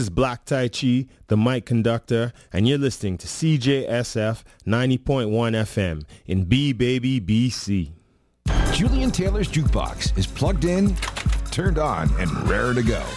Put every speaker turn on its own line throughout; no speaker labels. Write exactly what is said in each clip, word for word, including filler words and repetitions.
This is Black Tai Chi, the mic conductor, and you're listening to C J S F ninety point one F M in B-Baby, B C.
Julian Taylor's Jukebox is plugged in, turned on, and raring to go.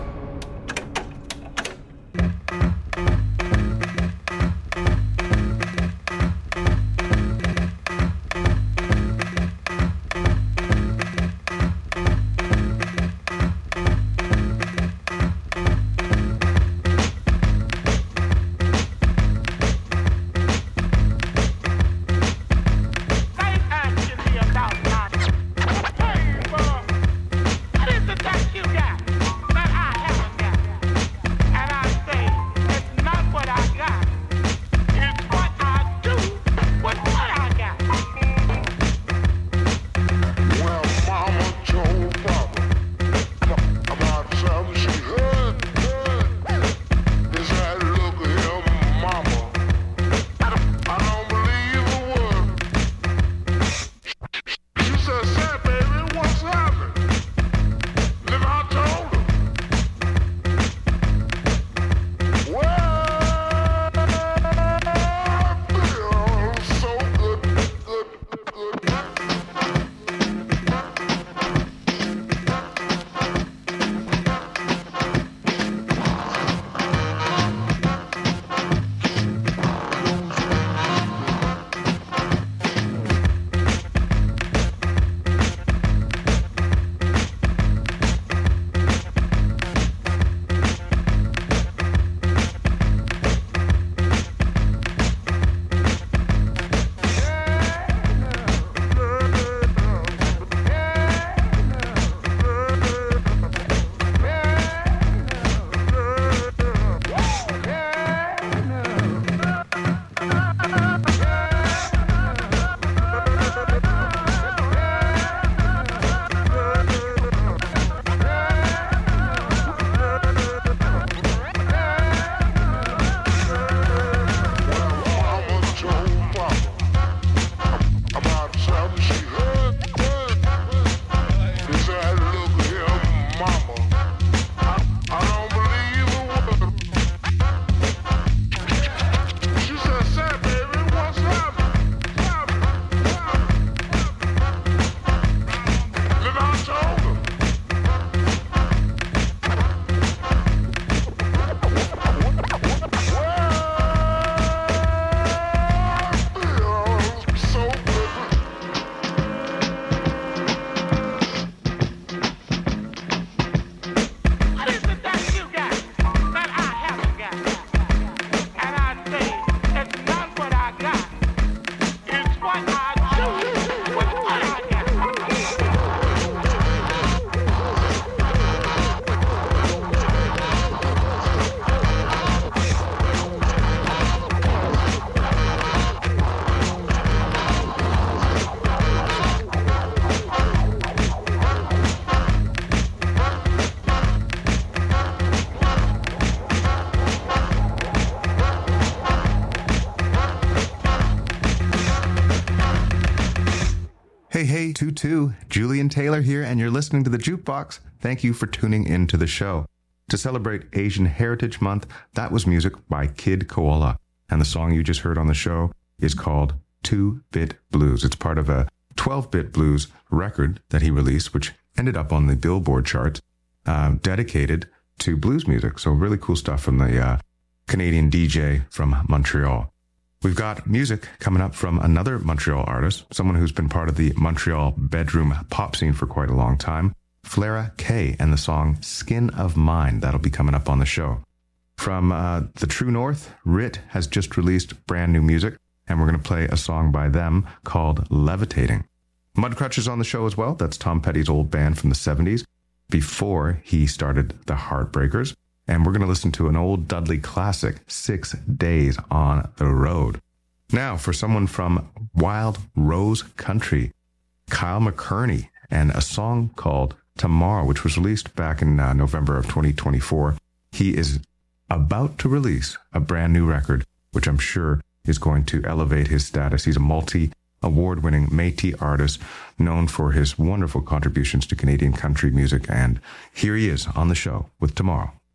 Hey, hey, two two, Julian Taylor here, and you're listening to The Jukebox. Thank you for tuning in to the show. To celebrate Asian Heritage Month, that was music by Kid Koala, and the song you just heard on the show is called two-Bit Blues. It's part of a twelve-Bit Blues record that he released, which ended up on the Billboard charts, uh, dedicated to blues music. So really cool stuff from the uh, Canadian D J from Montreal. We've got music coming up from another Montreal artist, someone who's been part of the Montreal bedroom pop scene for quite a long time, Flara K, and the song Skin of Mine. That'll be coming up on the show. From uh, the True North, Rit has just released brand new music, and we're going to play a song by them called Levitating. Mudcrutch is on the show as well. That's Tom Petty's old band from the seventies, before he started the Heartbreakers. And we're going to listen to an old Dudley classic, Six Days on the Road. Now, for someone from Wild Rose Country, Kyle McCurney, and a song called Tomorrow, which was released back in uh, November of twenty twenty-four. He is about to release a brand new record, which I'm sure is going to elevate his status. He's a multi-award-winning Métis artist known for his wonderful contributions to Canadian country music. And here he is on the show with Tomorrow.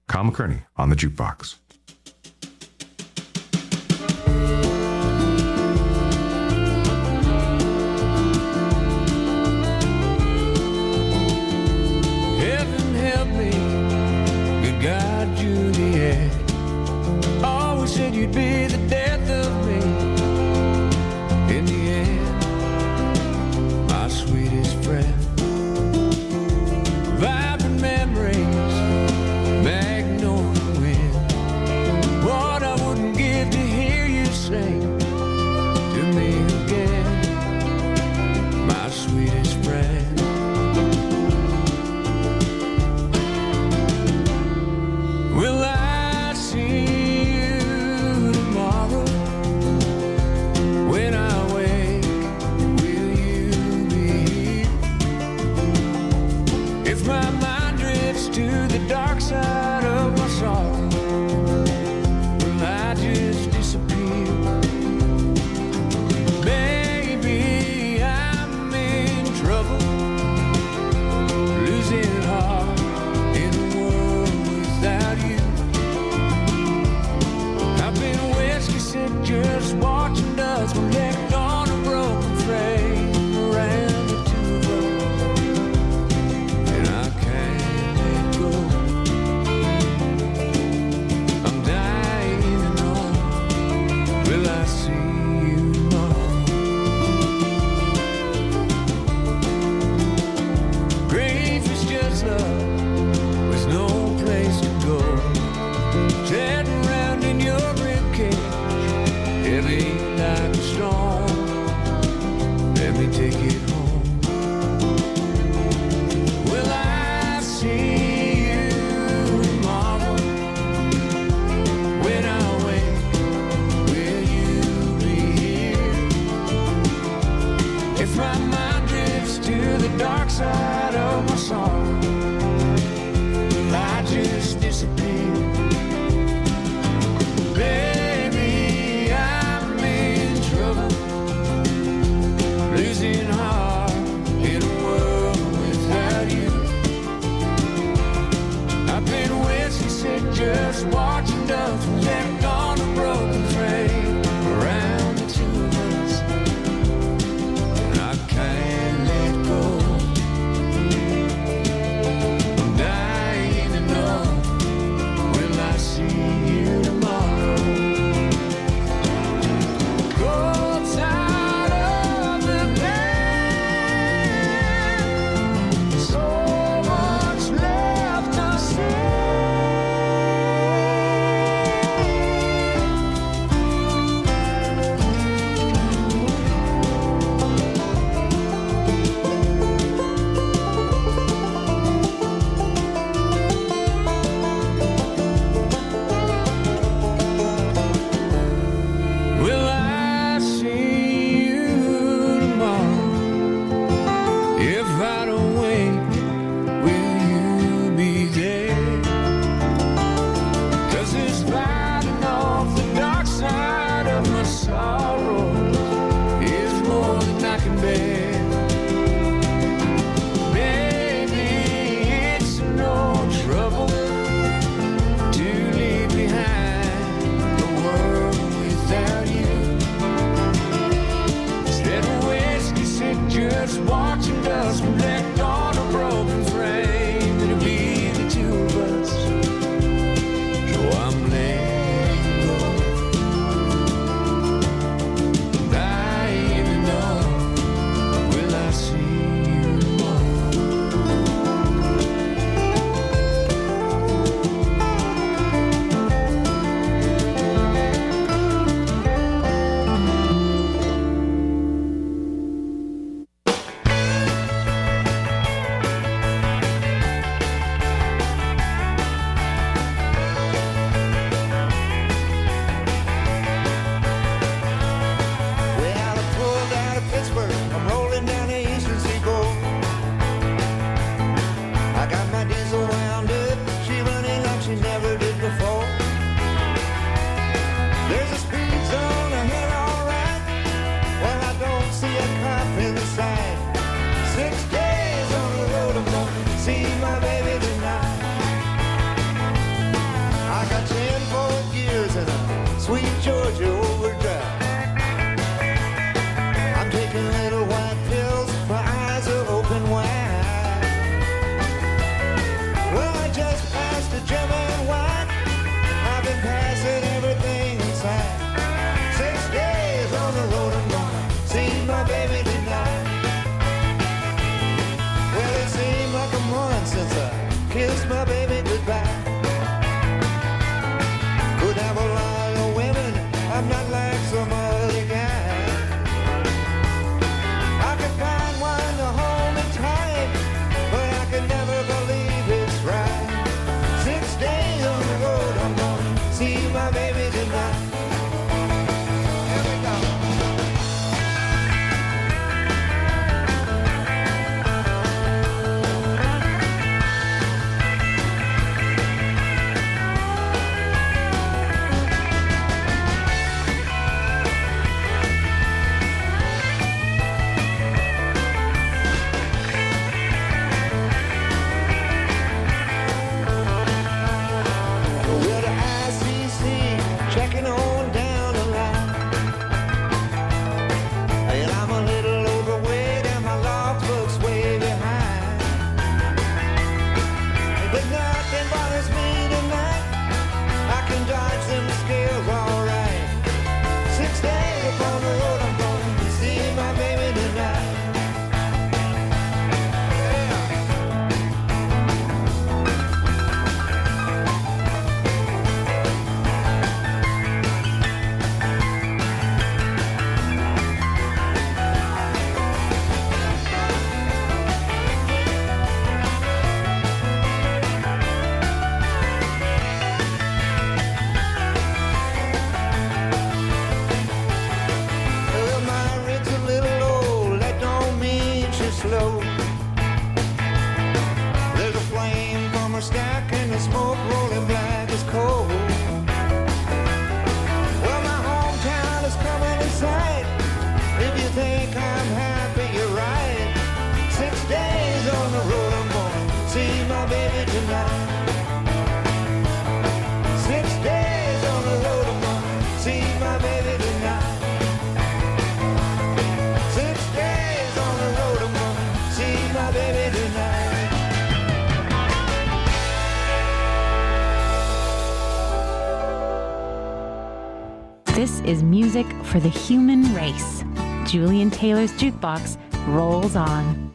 Kyle McCurney on the Jukebox.
Heaven help me, good God, Juliet. Always said you'd be the death of me. In the end, my sweetest friend. Vibrant memories, magnolia wind. What I wouldn't give to hear you sing to me again, my sweetest friend. Will I see you tomorrow? When I wake, will you be here? If my mind drifts to the dark side of my sorrow, will I just disappear? Baby, I'm in trouble, losing heart in a world without you. I've been whiskey sick just watching dust collect on a broken frame around the two of us, and I can't let go. I'm dying to know, will I see you tomorrow? Grief is just love with no place to go. Tearing around in your ribcage, heavy like a storm. Let me take it home. Will I see you tomorrow? When I wake, will you be here? If my mind drifts to the dark side of my sorrow, will I just disappear? Baby, I'm in trouble, losing heart in a world without you. I've been whiskey sick just watching dust left on a broken frame around the two of us, and I can't let go. I'm dying to know, will I see you tomorrow? Cold side of the bed, so much left to say. my baby tonight. Here we go. Well, the I C C checking on down the line. And I'm a little overweight and my logbook's way behind. But nothing bothers me tonight. I can dodge them scales all right. Six days upon the road, I'm going to see my baby tonight. Well, my rig's a little old, that don't mean she's slow. There's a flame from her stack and the smoke rolling black as coal. Well, my hometown is coming in sight. If you think I'm happy, you're right. Six days on the road, I'm going to see my baby tonight. Six days on the road, I'm going to see my baby tonight. Six days on the road, I'm gonna see my baby tonight.
This is music for the human race. Julian Taylor's Jukebox rolls on.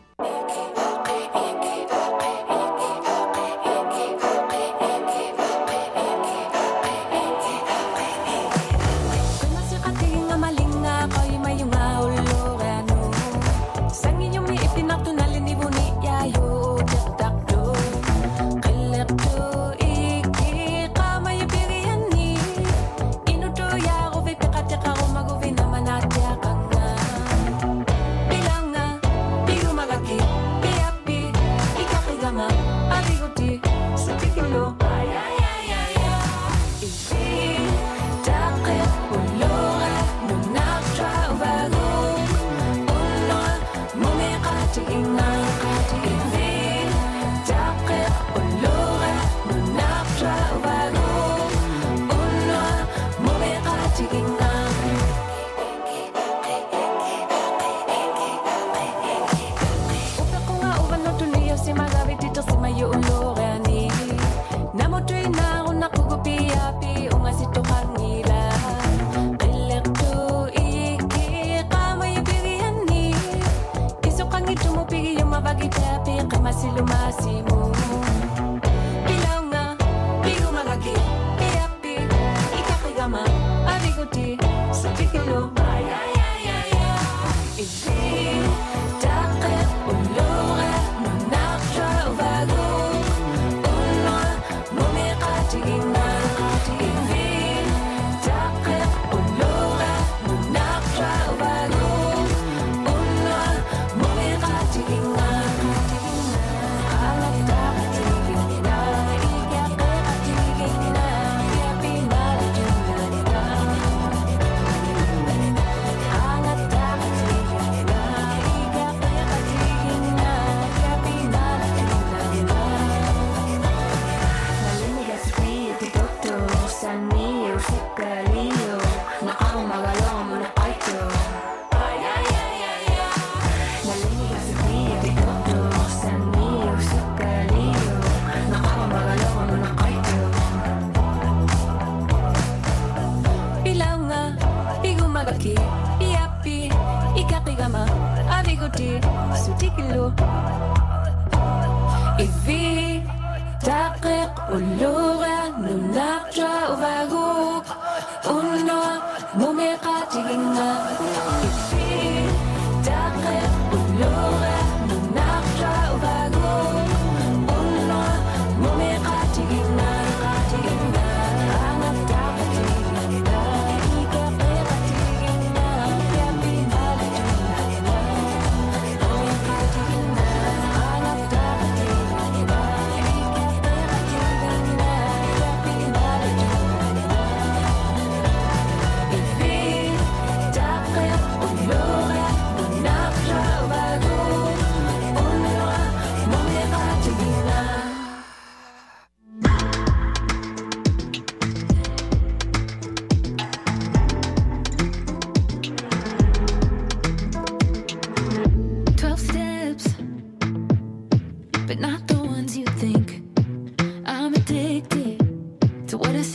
Uno,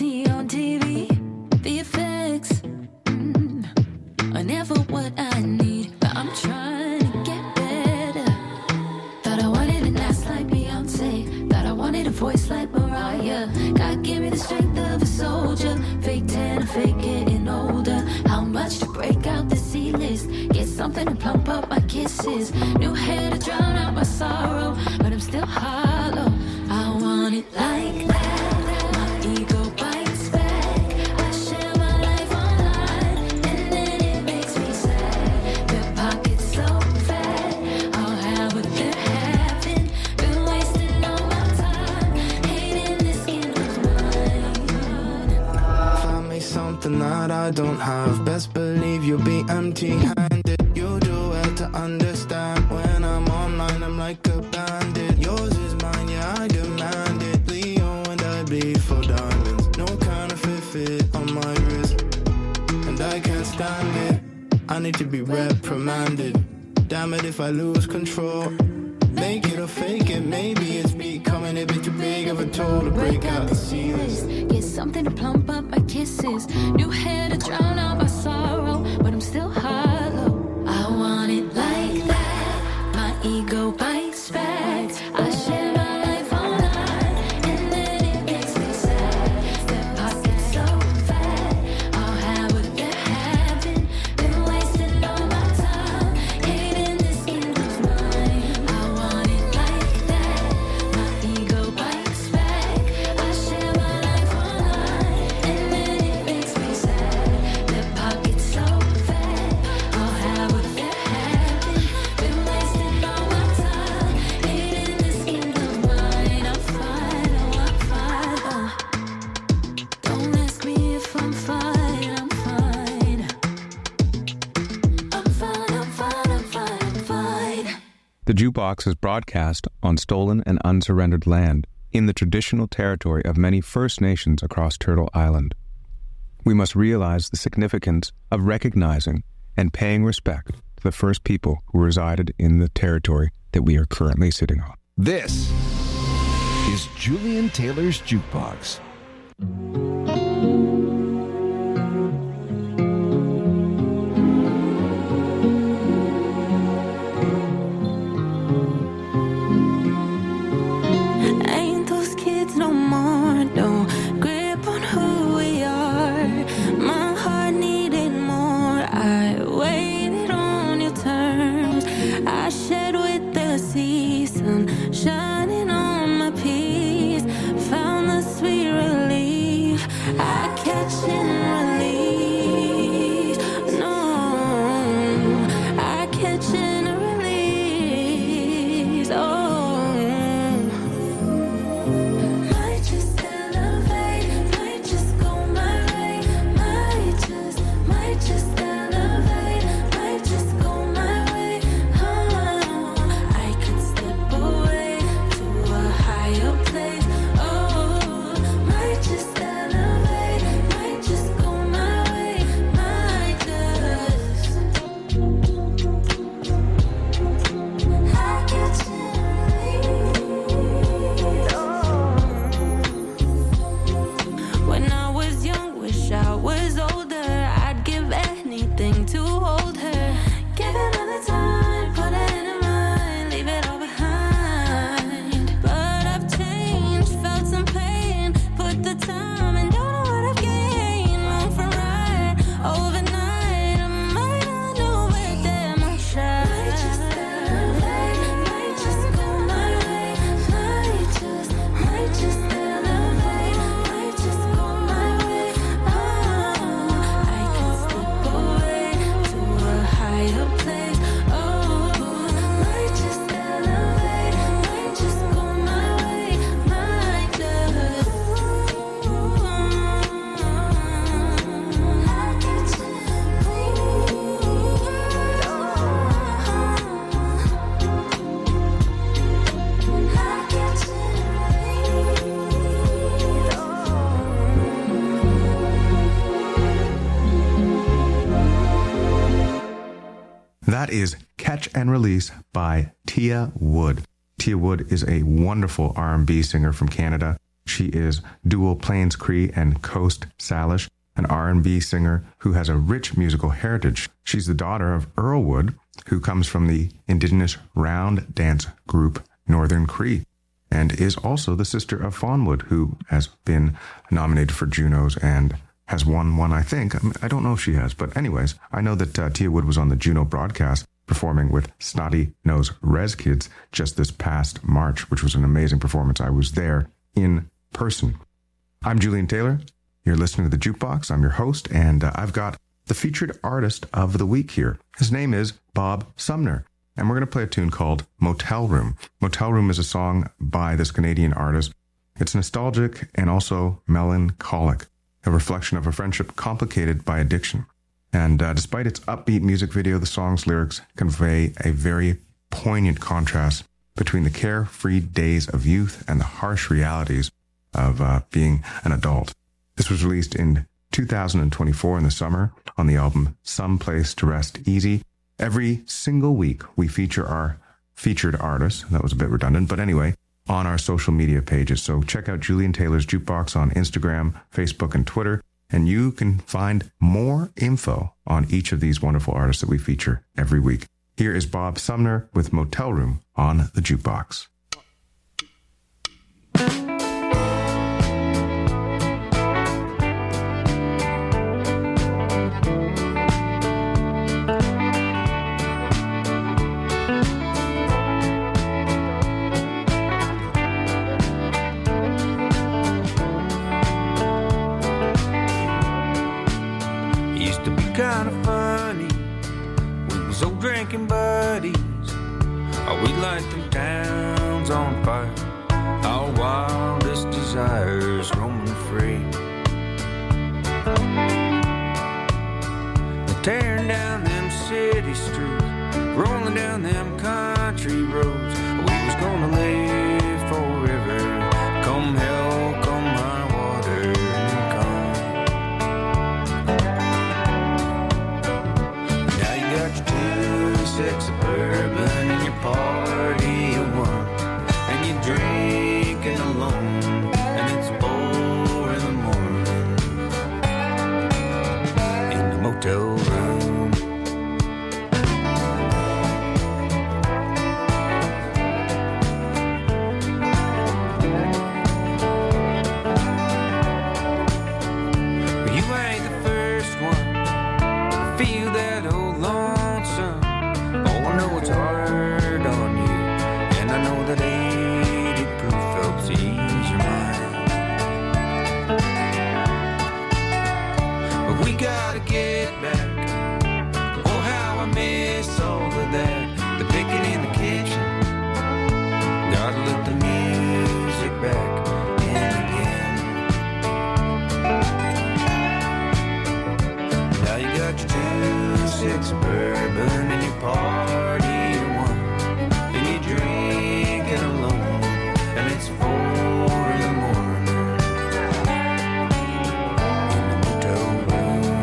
see on T V. The effects mm, are never what I need, but I'm trying to get better. Thought I wanted an ass like Beyonce, thought I wanted a voice like Mariah. God give me the strength of a soldier, fake tan, fake getting older. How much to break out the C-list, get something to plump up my kisses. New hair to drown out my sorrow, but I'm still hollow. I want it like that, my ego bites back. I share my life online, and then it makes me sad. Their pockets so fat, I'll have what they're having. Been wasting all my time, hating this skin of mine.
Find me something that I don't have, best believe you'll be empty-handed. You do well to understand, when I'm online I'm like a bandit. Yours is mine, yeah, I demand it. Leo and I bleed for diamonds, no counterfeit fit on my wrist, and I can't stand it. I need to be reprimanded. Damn it if I lose control. Make it or fake it, maybe it's becoming a bit too big of a toll to break out the C-list.
Get something to plump up my kisses. New hair to drown out my sorrow, but I'm still hollow. I want it like that, my ego bites back. I share my life online, and then it makes me sad. Their pockets so fat, I'll have what they're having. Been wasting all my time, hating this skin of mine. I want it like that, my ego bites back. I share my life online, and then it makes me sad. Their pockets so fat, I'll have what they're having. Been wasting all my time, hating this skin of mine. I'm fine, oh I'm fine, oh. Don't ask me if I'm fine, I'm fine. I'm fine, I'm fine, I'm fine, I'm fine.
The Jukebox is broadcast on stolen and unsurrendered land in the traditional territory of many First Nations across Turtle Island. We must realize the significance of recognizing and paying respect to the first people who resided in the territory that we are currently sitting on.
This is Julian Taylor's Jukebox.
Ain't those kids no more, no grip on who we are. My heart needed more, I waited on your terms. I shared with the sea, sun shining on my peace. Found the sweet relief, I catch and release. No, I catch and release. Oh, might just elevate, might just go my way. Might just, might just elevate, might just go my way. Oh, I could step away to a higher place. Oh, might just elevate, might just go my way. Might just, I catch and release. When I was young, wish I was older. I'd give anything to hold her. Give it another time, put it in her mind, leave it all behind. But I've changed, felt some pain, put the time and don't know what I've gained. Long for ride, overnight, I might not know where damn I shine. Might just elevate, might just go my way. Might just, might just elevate, might just go my way. Oh, I can slip away to a higher place. Oh, might just elevate, might just go my way. Might just, I catch
That is Catch and Release by Tia Wood. Tia Wood is a wonderful R and B singer from Canada. She is dual Plains Cree and Coast Salish, an R and B singer who has a rich musical heritage. She's the daughter of Earl Wood, who comes from the indigenous round dance group Northern Cree, and is also the sister of Fawn Wood, who has been nominated for Junos and has won one, I think. I don't know if she has, but anyways, I know that uh, Tia Wood was on the Juno broadcast performing with Snotty Nose Rez Kids just this past March, which was an amazing performance. I was there in person. I'm Julian Taylor. You're listening to The Jukebox. I'm your host, and uh, I've got the featured artist of the week here. His name is Bob Sumner, and we're going to play a tune called Motel Room. Motel Room is a song by this Canadian artist. It's nostalgic and also melancholic, a reflection of a friendship complicated by addiction. And uh, despite its upbeat music video, the song's lyrics convey a very poignant contrast between the carefree days of youth and the harsh realities of uh, being an adult. This was released in two thousand twenty-four in the summer on the album Some Place to Rest Easy. Every single week, we feature our featured artists. That was a bit redundant, but anyway, on our social media pages. So check out Julian Taylor's Jukebox on Instagram, Facebook, and Twitter, and you can find more info on each of these wonderful artists that we feature every week. Here is Bob Sumner with Motel Room on the Jukebox.
Kind of funny, we was old drinking buddies. Oh, we light them towns on fire, our wildest desires roaming free. Tearing down them city streets, rolling down them country roads. We was gonna live forever, come hell, come high water, and come. Six Suburban and your party of one, and you're drinking alone, and it's four in the morning in the motel room. You ain't the first one to feel that old lonesome. I know it's hard on you, and I know that eighty proof helps ease your mind. But we gotta get back. Oh, how I miss all of that. The picking in the kitchen. Gotta let the music back in again. Now you got your two six Suburban and your party of one, and you're drinking alone, and it's four in the morning in the motel room.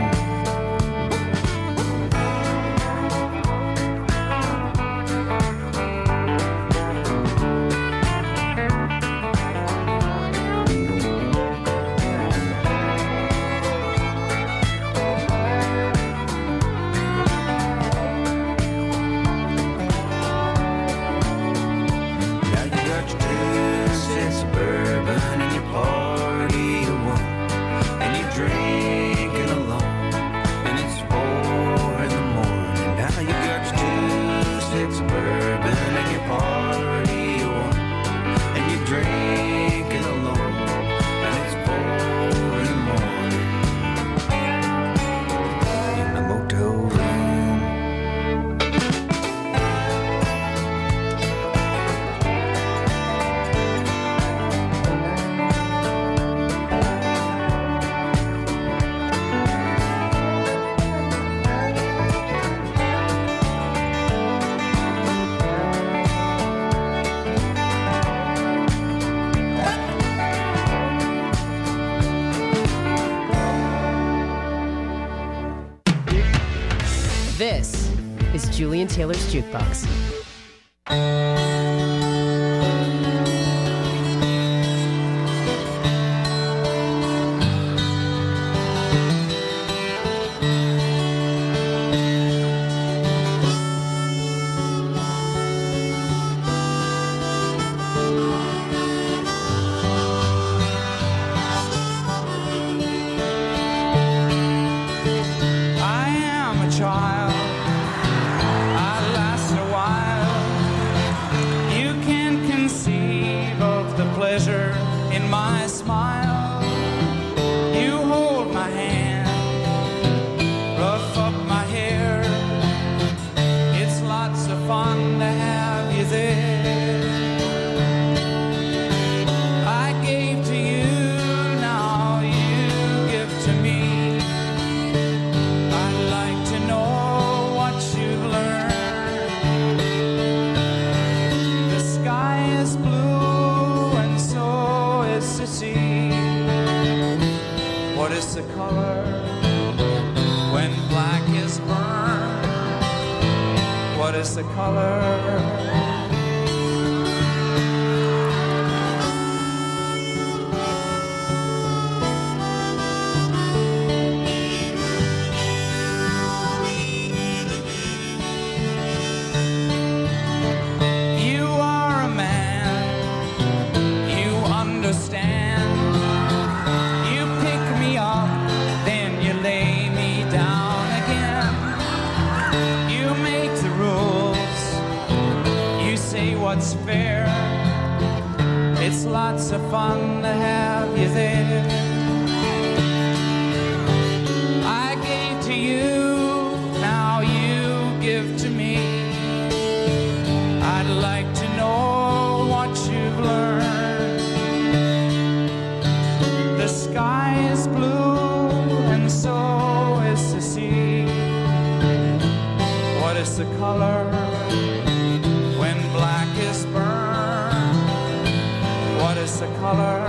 This is Julian Taylor's Jukebox.
is the color when black is burned? What is the color? What's fair? It's lots of fun to have you there. I gave to you, now you give to me. I'd like to know what you've learned. The sky is blue and so is the sea. What is the color? What is the color?